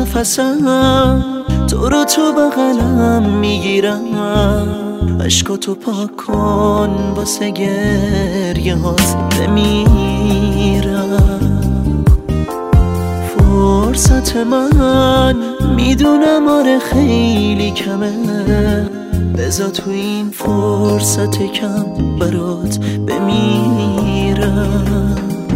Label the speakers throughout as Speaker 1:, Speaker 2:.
Speaker 1: نفسم تو رو تو بغلم میگیرم، عشقاتو پاک کن واسه گریه هات بمیرم. فرصت من میدونم آره خیلی کمه، بذار تو این فرصت کم برات بمیرم.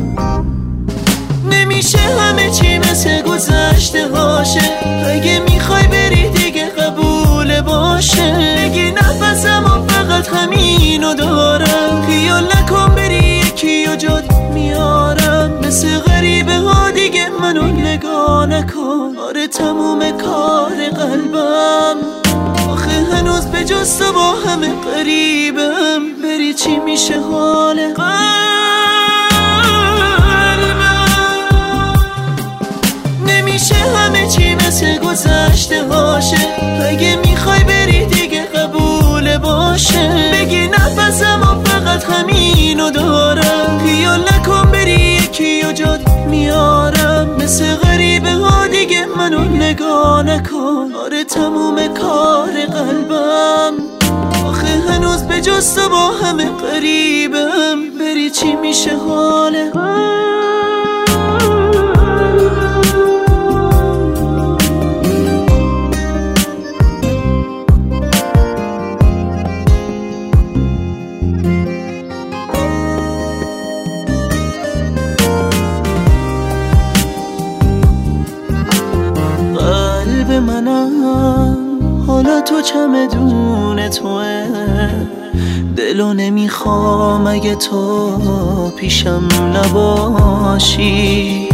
Speaker 1: نمیشه همه چی مثل گذشته هاشه، اگه میخوای بری دیگه قبول باشه. بگی نفسم و فقط همینو دارم، خیال نکن بری یکی و جات میارم. مثل غریبه ها دیگه منو نگاه نکن، آره تموم کار قلبم. آخه هنوز به جز تو با همه قریبم، بری چی میشه حال همه چی مثل گذشته هاشه، اگه میخوای بری دیگه قبول باشه. بگی نفسم و فقط همینو دارم، خیال نکن بری یکی و جات میارم. مثل غریبه ها دیگه منو نگاه نکن، آره تموم کار قلبم. آخه هنوز به جز تو با همه قریبم، بری چی میشه حال منم. حالا تو چمدون توه، دلو نمیخوام اگه تو پیشم نباشی.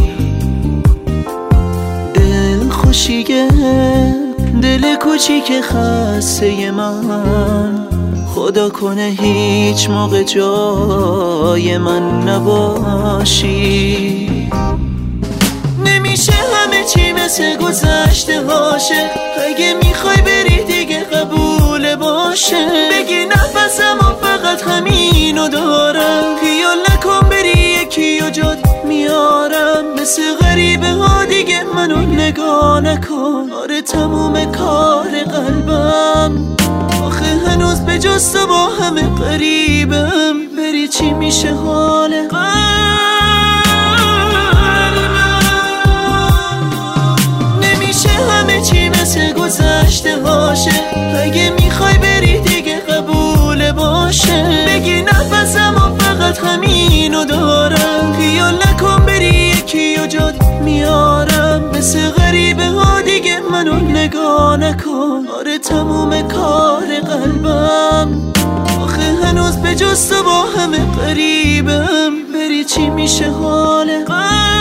Speaker 1: دل خوشیگه دل کوچیک خسته من، خدا کنه هیچ موقع جای من نباشی. نمیشه همه چی مثل گذشته هاشه، اگه میخوای بری دیگه قبول باشه. بگی نفسم و فقط همینو دارم، خیال نکن بری یکی و جات میارم. مثل غریبه ها دیگه منو نگاه نکن، آره تموم کار قلبم. آخه هنوز به جز تو با همه قریبم، بری چی میشه حال چی مثل گذشته هاشه، اگه میخوای بری دیگه قبول باشه. بگی نفسم و فقط همینو دارم، خیال نکن بری یکی و جات میارم. مثل غریبه ها دیگه منو نگاه نکن، آره تموم کار قلبم. آخه هنوز به جز تو با همه قریبم، بری چی میشه حال